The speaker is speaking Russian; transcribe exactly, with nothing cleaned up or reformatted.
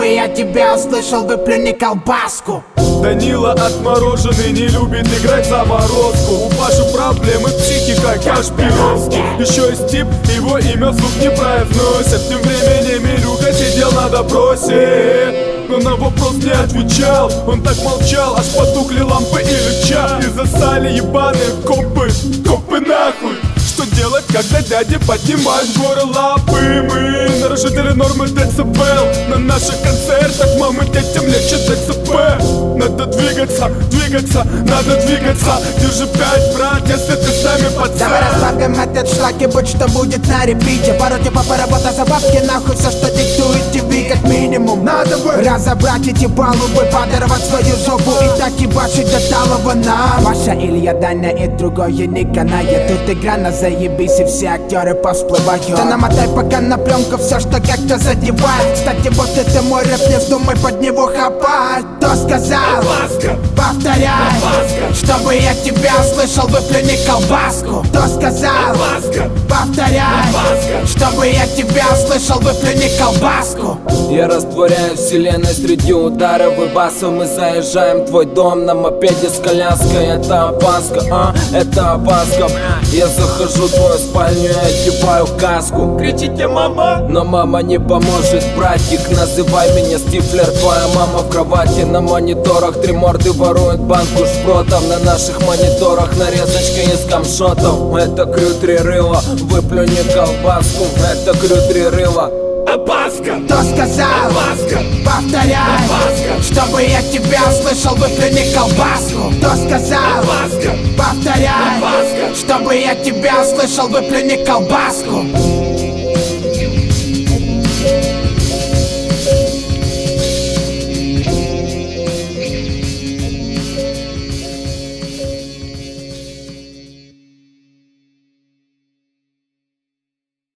Чтобы я тебя услышал, выплюни колбаску. Данила отмороженный, не любит играть заморозку. У Паши проблемы психика, Кашпировский. Еще есть тип, его имя вслух не произносят. Тем временем Илюха сидел на допросе, но на вопрос не отвечал. Он так молчал, аж потухли лампы и люча. И засали ебаные копы, копы нахуй. Что делать, когда дяде поднимаешь в горы лапы? Мы нарушители нормы децибел. На наших концертах мамы детям лечат ДЦП. Надо двигаться, двигаться, надо двигаться. Держи пять, брат, если ты с нами, пацан. Давай разбавим этот шлак и будь что будет на репите. Пару типа поработа за бабки, нахуй все, что диктует тебе как минимум. Надо бы разобрать эти палубы, подорвать свою жопу и так ебашить до талого нам. Ваша Илья, Даня и другое не канает. Тут игра на заебись и все актеры повсплывают. Ты намотай пока на пленку все, что как-то задевает. Кстати, вот это мой рэп, не вздумай под него хапать. Кто сказал? Опаска. Повторяй, Опаска. Чтобы я тебя услышал, выплюни колбаску. Кто сказал? Опаска. Повторяй, Опаска. Чтобы я тебя услышал, выплюни колбаску. Я растворяю вселенной среди ударов и басов. Мы заезжаем в твой дом на мопеде с коляской. Это опаска, а, это опаска. Я захожу в твою спальню и одеваю каску. Кричите, мама! Но мама не поможет, братик. Называй меня Стифлер. Твоя мама в кровати, на мониторах три морды воруют банку шпротов. На наших мониторах нарезочка из камшотов. Это крю три рыла, выплюни колбаску. Это крю три рыла. Опаска! Кто сказал? Опаска! Повторяй, Опаска. Чтобы я тебя услышал, выплюни колбаску. Кто сказал? Опаска! Повторяй, Опаска. Чтобы я тебя услышал, выплюни колбаску.